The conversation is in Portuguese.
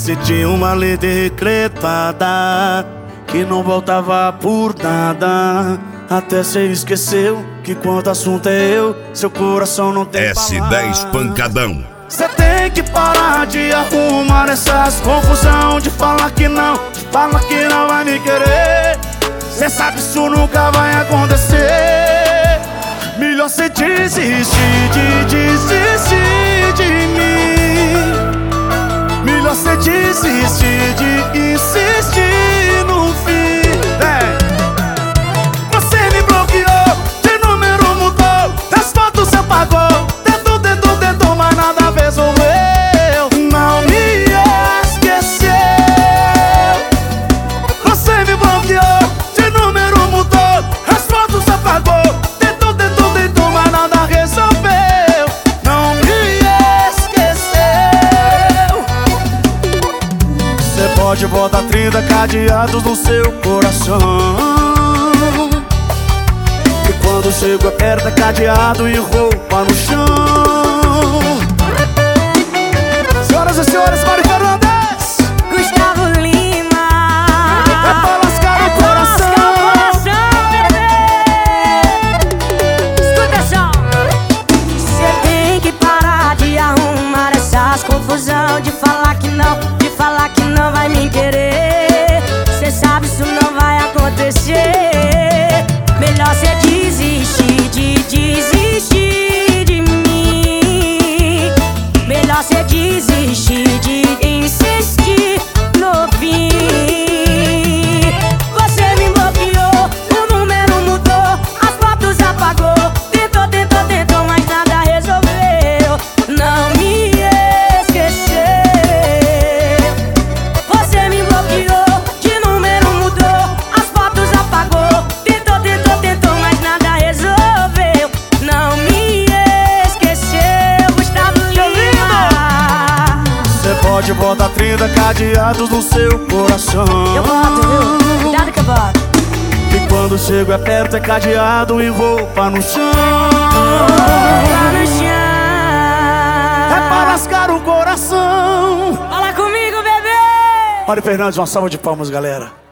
Você tinha uma lei decretada que não voltava por nada. Até cê esqueceu que quando assunto é eu, seu coração não tem S10 Pancadão. Cê tem que parar de arrumar essas confusão, de falar que não vai me querer. Cê sabe isso nunca vai acontecer. Melhor cê desistir de mim. Melhor cê desistir de insistir no fim. Você me bloqueou, de número mudou, das fotos apagou, tentou, mas nada resolveu. Não me esqueceu. Você me bloqueou, de número mudou, as fotos apagou, tentou, mas nada resolveu. Não me esqueceu. Você pode botar 30 cadeados no seu coração. Quando chego aperta cadeado e roupa no chão. Senhoras e senhores, Mário Fernandes, Gustavo Lima. é pra lascar o coração, bebê. Escuta só. Cê tem que parar de arrumar essas confusão, de falar que não vai me querer. Cê sabe isso não vai acontecer. Melhor cê desistir de mim. Melhor cê desistir de insistir no fim. Você me bloqueou, o número mudou, as fotos apagou, tentou, mas nada resolveu. Não me esqueceu. Você me bloqueou, de número mudou, as fotos apagou, tentou, mas nada resolveu. Não me esqueceu, Gustavo Lima. Você pode botar 30 cadeados no seu coração. Eu boto, viu? Cuidado que eu boto. E quando chego aperta é cadeado e roupa no chão. Tá no chão. É pra lascar o coração. Fala comigo, bebê. Mário Fernandes, uma salva de palmas, galera.